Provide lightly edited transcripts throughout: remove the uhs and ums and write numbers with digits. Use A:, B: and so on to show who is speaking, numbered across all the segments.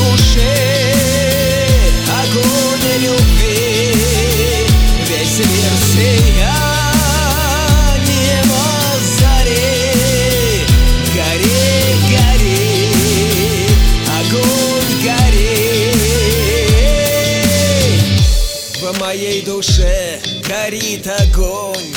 A: душе огонь любви. Весь мир сиянием зари. Гори, гори, огонь гори. В моей душе горит огонь.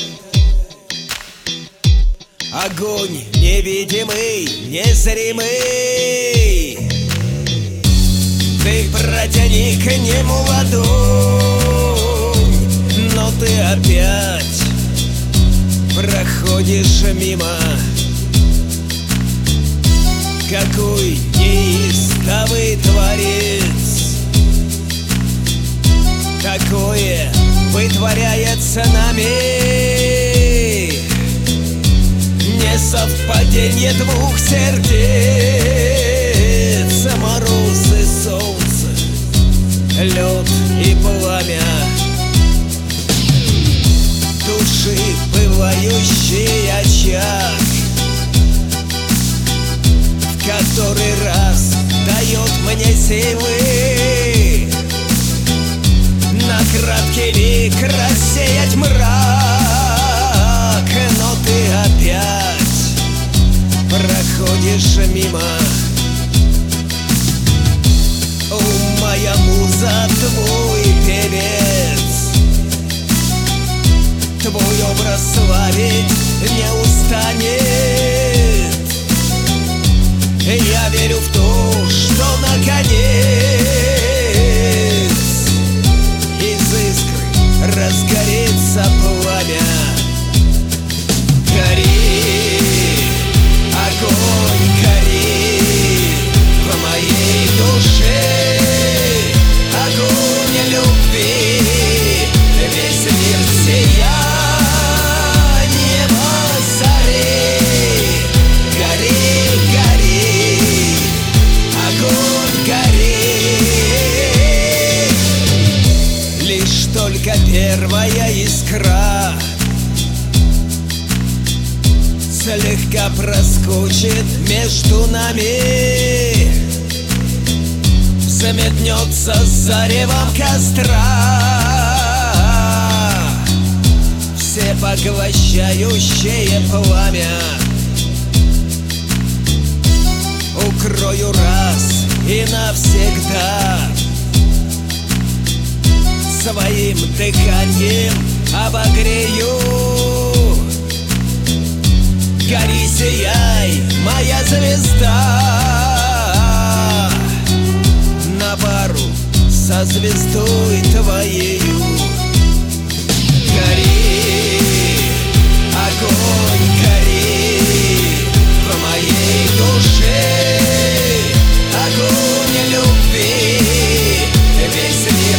A: Огонь невидимый, незримый. Ты протяни к нему ладонь, но ты опять проходишь мимо. Какой неистовый творец такое вытворяется нами. Совпадение двух сердец, мороз и солнце, лед и пламя. Души пылающий очаг, в который раз дает мне силы на краткий миг рассеять мрак. Но ты опять проходишь мимо. О, моя муза, твой певец, твой образ славить не устанет. Я верю в то, что наконец из искры разгорится пламя. Гори, огонь гори в моей душе, огонь любви. Весь мир сиянием зари. Гори, гори, огонь гори. Лишь только первая искра слегка проскочит между нами, взметнется заревом костра. Всепоглощающее пламя укрою раз и навсегда. Своим дыханием обогрею. Гори, сияй, моя звезда, на пару со звездой твоею. Гори, огонь гори в моей душе, огонь любви. Весь мир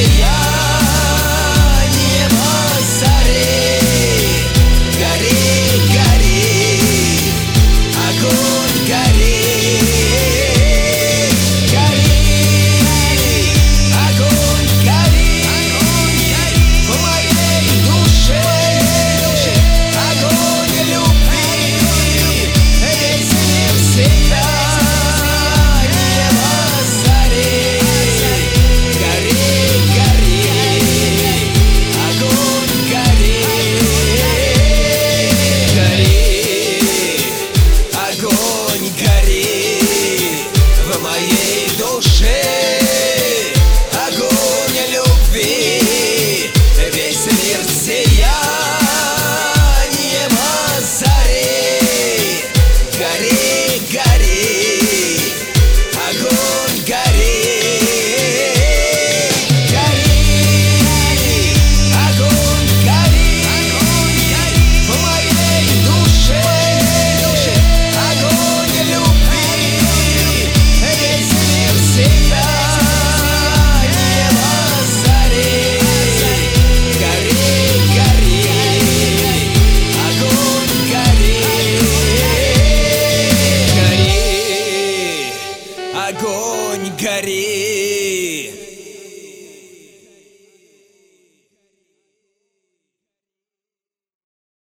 A: сиянием зари. Гори, гори, огонь гори. Гори, огонь гори в моей душе, огонь любви. Весь мир сиянием зари. Гори, гори, огонь гори. Гори, огонь гори в моей душе.